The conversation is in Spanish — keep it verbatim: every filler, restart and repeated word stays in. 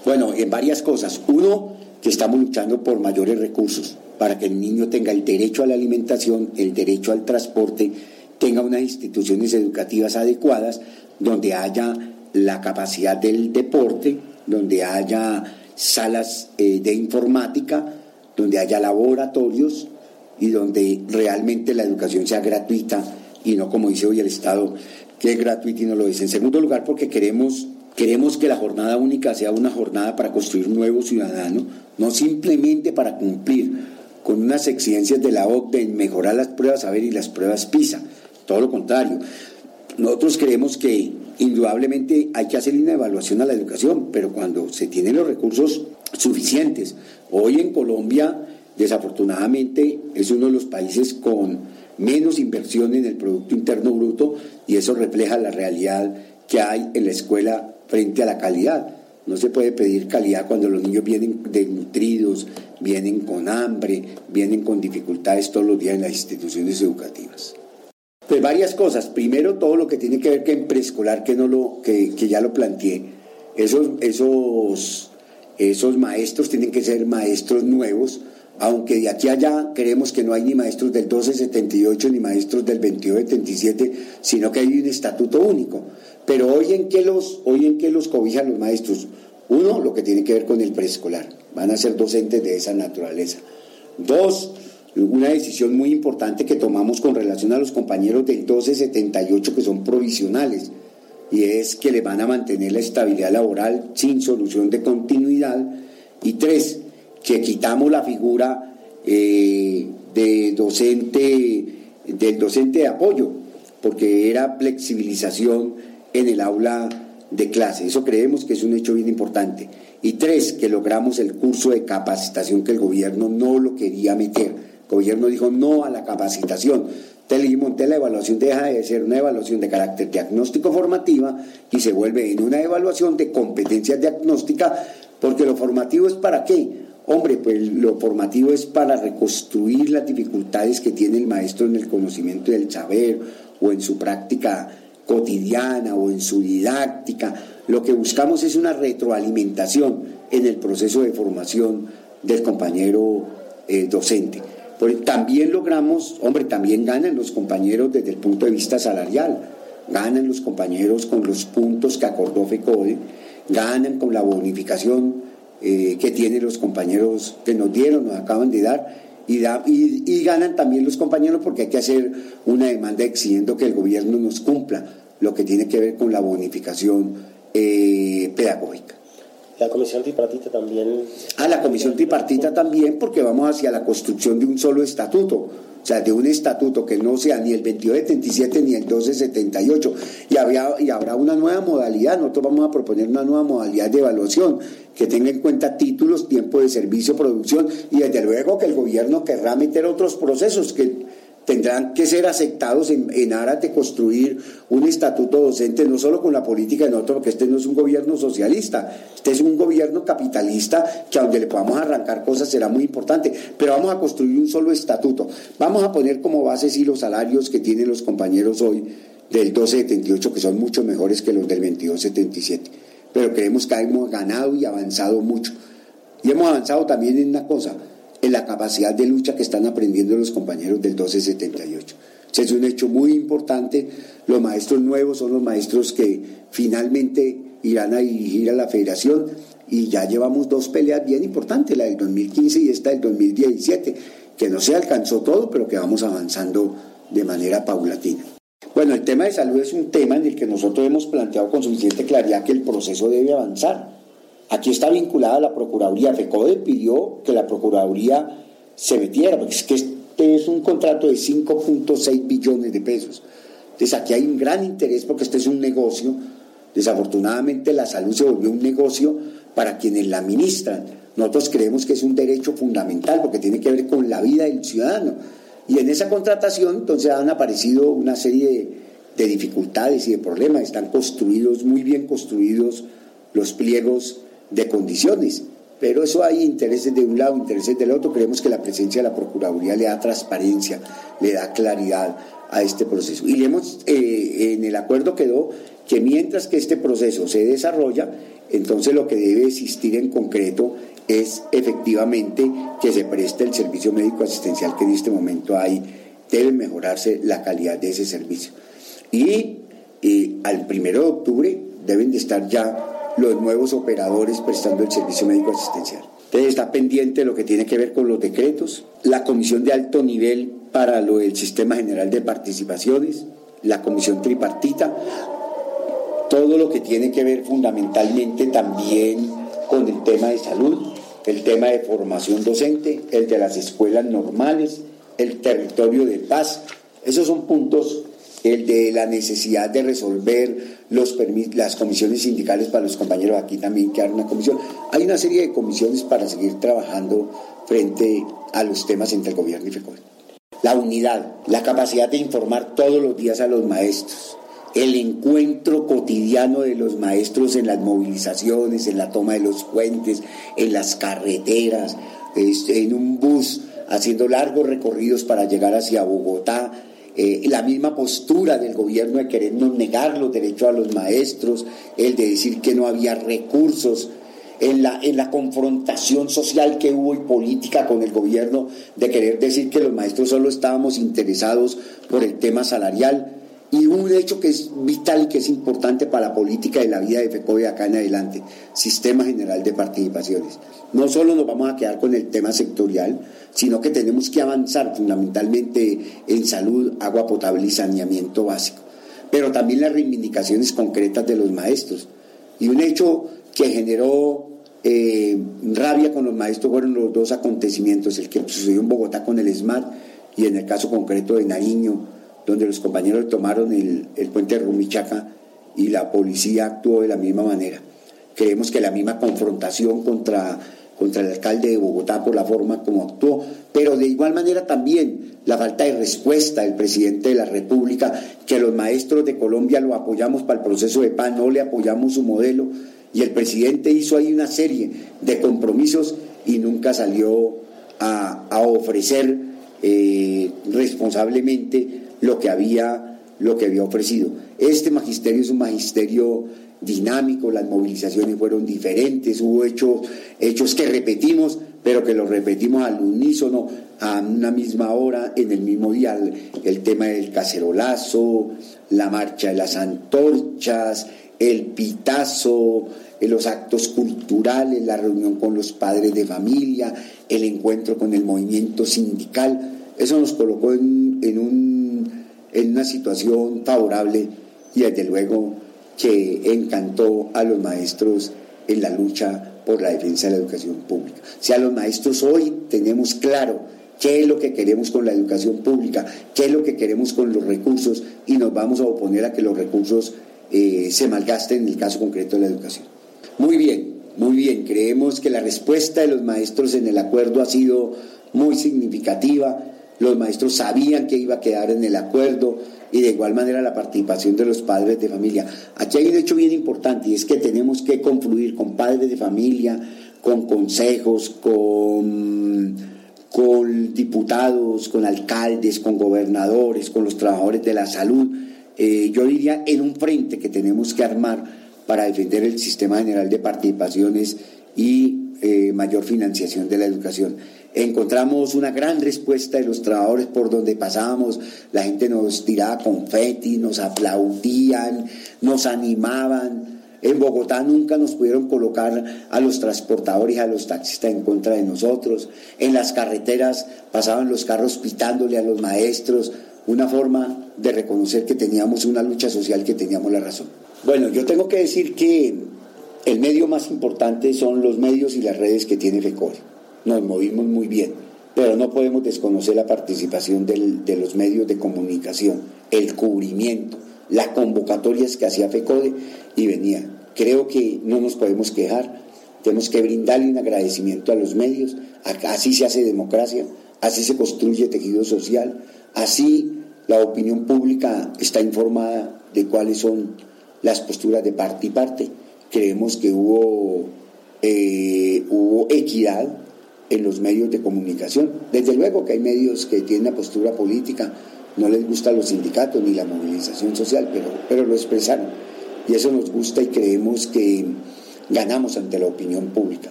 Bueno, en varias cosas. Uno, que estamos luchando por mayores recursos, para que el niño tenga el derecho a la alimentación, el derecho al transporte, tenga unas instituciones educativas adecuadas, donde haya la capacidad del deporte, donde haya salas eh, de informática, donde haya laboratorios y donde realmente la educación sea gratuita y no como dice hoy el Estado, que es gratuito y no lo es. En segundo lugar, porque queremos, queremos que la jornada única sea una jornada para construir un nuevo ciudadano, no simplemente para cumplir con unas exigencias de la O C D E en mejorar las pruebas saber y las pruebas PISA, todo lo contrario. Nosotros creemos que indudablemente hay que hacer una evaluación a la educación, pero cuando se tienen los recursos suficientes. Hoy en Colombia, desafortunadamente, es uno de los países con menos inversión en el Producto Interno Bruto y eso refleja la realidad que hay en la escuela frente a la calidad. No se puede pedir calidad cuando los niños vienen desnutridos, vienen con hambre, vienen con dificultades todos los días en las instituciones educativas. Pues varias cosas. Primero, todo lo que tiene que ver que en preescolar, que no lo, que, que ya lo planteé, esos, esos, esos maestros tienen que ser maestros nuevos, aunque de aquí a allá creemos que no hay ni maestros del doce setenta y ocho ni maestros del veintidós setenta y siete, sino que hay un estatuto único. Pero hoy en qué los, hoy en qué los cobijan los maestros. Uno, lo que tiene que ver con el preescolar, van a ser docentes de esa naturaleza. Dos, una decisión muy importante que tomamos con relación a los compañeros del doce setenta y ocho que son provisionales, y es que le van a mantener la estabilidad laboral sin solución de continuidad. Y tres, que quitamos la figura eh, de docente, del docente de apoyo, porque era flexibilización en el aula de clase. Eso creemos que es un hecho bien importante. Y tres, que logramos el curso de capacitación que el gobierno no lo quería meter. El gobierno dijo no a la capacitación. Entonces la evaluación deja de ser una evaluación de carácter diagnóstico formativa y se vuelve en una evaluación de competencias diagnósticas, porque lo formativo es para qué. Hombre, pues lo formativo es para reconstruir las dificultades que tiene el maestro en el conocimiento del saber o en su práctica cotidiana o en su didáctica. Lo que buscamos es una retroalimentación en el proceso de formación del compañero eh, docente. Porque también logramos, hombre, también ganan los compañeros desde el punto de vista salarial, ganan los compañeros con los puntos que acordó FECODE, ganan con la bonificación Eh, que tienen los compañeros que nos dieron, nos acaban de dar, y, da, y, y ganan también los compañeros porque hay que hacer una demanda exigiendo que el gobierno nos cumpla lo que tiene que ver con la bonificación eh, pedagógica. La comisión tripartita también... Ah, la comisión tripartita también, porque vamos hacia la construcción de un solo estatuto, o sea, de un estatuto que no sea ni el veintidós setenta y siete ni el doce setenta y ocho, y, había, y habrá una nueva modalidad. Nosotros vamos a proponer una nueva modalidad de evaluación que tenga en cuenta títulos, tiempo de servicio, producción, y desde luego que el gobierno querrá meter otros procesos que tendrán que ser aceptados en, en aras de construir un estatuto docente, no solo con la política de nosotros, porque este no es un gobierno socialista, este es un gobierno capitalista que a donde le podamos arrancar cosas será muy importante, pero vamos a construir un solo estatuto. Vamos a poner como base sí los salarios que tienen los compañeros hoy del doce setenta y ocho, que son mucho mejores que los del veintidós setenta y siete, pero creemos que hemos ganado y avanzado mucho, y hemos avanzado también en una cosa, en la capacidad de lucha que están aprendiendo los compañeros del doce setenta y ocho. Es un hecho muy importante. Los maestros nuevos son los maestros que finalmente irán a dirigir a la federación, y ya llevamos dos peleas bien importantes, la del dos mil quince y esta del dos mil diecisiete, que no se alcanzó todo, pero que vamos avanzando de manera paulatina. Bueno, el tema de salud es un tema en el que nosotros hemos planteado con suficiente claridad que el proceso debe avanzar. Aquí está vinculada la Procuraduría. FECODE pidió que la Procuraduría se metiera, porque es que este es un contrato de cinco punto seis billones de pesos. Entonces aquí hay un gran interés porque este es un negocio. Desafortunadamente la salud se volvió un negocio para quienes la administran. Nosotros creemos que es un derecho fundamental porque tiene que ver con la vida del ciudadano. Y en esa contratación entonces han aparecido una serie de, de dificultades y de problemas. Están construidos, muy bien construidos los pliegos de condiciones, pero eso hay intereses de un lado, intereses del otro. Creemos que la presencia de la Procuraduría le da transparencia, le da claridad a este proceso. Y le hemos, eh, en el acuerdo quedó que mientras que este proceso se desarrolla, entonces lo que debe existir en concreto es efectivamente que se preste el servicio médico asistencial que en este momento hay. Debe mejorarse la calidad de ese servicio. Y eh, al primero de octubre deben de estar ya los nuevos operadores prestando el servicio médico asistencial. Entonces está pendiente lo que tiene que ver con los decretos, la comisión de alto nivel para lo del Sistema General de Participaciones, la comisión tripartita, todo lo que tiene que ver fundamentalmente también con el tema de salud, el tema de formación docente, el de las escuelas normales, el territorio de paz. Esos son puntos, el de la necesidad de resolver los permis- las comisiones sindicales para los compañeros, aquí también queda una comisión. Hay una serie de comisiones para seguir trabajando frente a los temas entre el gobierno y FECODE. La unidad, la capacidad de informar todos los días a los maestros, el encuentro cotidiano de los maestros en las movilizaciones, en la toma de los puentes, en las carreteras, en un bus, haciendo largos recorridos para llegar hacia Bogotá. Eh, la misma postura del gobierno de querernos negar los derechos a los maestros, el de decir que no había recursos, en la, en la confrontación social que hubo y política con el gobierno de querer decir que los maestros solo estábamos interesados por el tema salarial. Y un hecho que es vital y que es importante para la política de la vida de FECODE acá en adelante, Sistema General de Participaciones. No solo nos vamos a quedar con el tema sectorial, sino que tenemos que avanzar fundamentalmente en salud, agua potable y saneamiento básico, pero también las reivindicaciones concretas de los maestros. Y un hecho que generó eh, rabia con los maestros fueron los dos acontecimientos, el que sucedió en Bogotá con el ESMAD y en el caso concreto de Nariño, donde los compañeros tomaron el, el puente de Rumichaca y la policía actuó de la misma manera. Creemos que la misma confrontación contra, contra el alcalde de Bogotá por la forma como actuó, pero de igual manera también la falta de respuesta del presidente de la República, que los maestros de Colombia lo apoyamos para el proceso de paz, no le apoyamos su modelo, y el presidente hizo ahí una serie de compromisos y nunca salió a, a ofrecer eh, responsablemente lo que había, lo que había ofrecido. Este magisterio es un magisterio dinámico, las movilizaciones fueron diferentes, hubo hechos, hechos que repetimos, pero que los repetimos al unísono, a una misma hora, en el mismo día, el, el tema del cacerolazo, la marcha de las antorchas, el pitazo, los actos culturales, la reunión con los padres de familia, el encuentro con el movimiento sindical. Eso nos colocó en, en, un, en una situación favorable y desde luego que encantó a los maestros en la lucha por la defensa de la educación pública. O sea, los maestros hoy tenemos claro qué es lo que queremos con la educación pública, qué es lo que queremos con los recursos y nos vamos a oponer a que los recursos eh, se malgasten en el caso concreto de la educación. Muy bien, muy bien. Creemos que la respuesta de los maestros en el acuerdo ha sido muy significativa. Los maestros sabían que iba a quedar en el acuerdo y de igual manera la participación de los padres de familia. Aquí hay un hecho bien importante y es que tenemos que confluir con padres de familia, con consejos, con, con diputados, con alcaldes, con gobernadores, con los trabajadores de la salud. Eh, yo diría en un frente que tenemos que armar para defender el Sistema General de Participaciones y eh, mayor financiación de la educación. Encontramos una gran respuesta de los trabajadores por donde pasábamos, la gente nos tiraba confeti, nos aplaudían, nos animaban. En Bogotá nunca nos pudieron colocar a los transportadores y a los taxistas en contra de nosotros. En las carreteras pasaban los carros pitándole a los maestros, una forma de reconocer que teníamos una lucha social, que teníamos la razón. Bueno, yo tengo que decir que el medio más importante son los medios y las redes que tiene FECODE. Nos movimos muy bien, pero no podemos desconocer la participación del, de los medios de comunicación, el cubrimiento, las convocatorias que hacía FECODE y venía. Creo que no nos podemos quejar, tenemos que brindarle un agradecimiento a los medios, así se hace democracia, así se construye tejido social, así la opinión pública está informada de cuáles son las posturas de parte y parte. Creemos que hubo eh, que hubo equidad en los medios de comunicación. Desde luego que hay medios que tienen una postura política, no les gustan los sindicatos ni la movilización social, pero, pero lo expresaron. Y eso nos gusta y creemos que ganamos ante la opinión pública.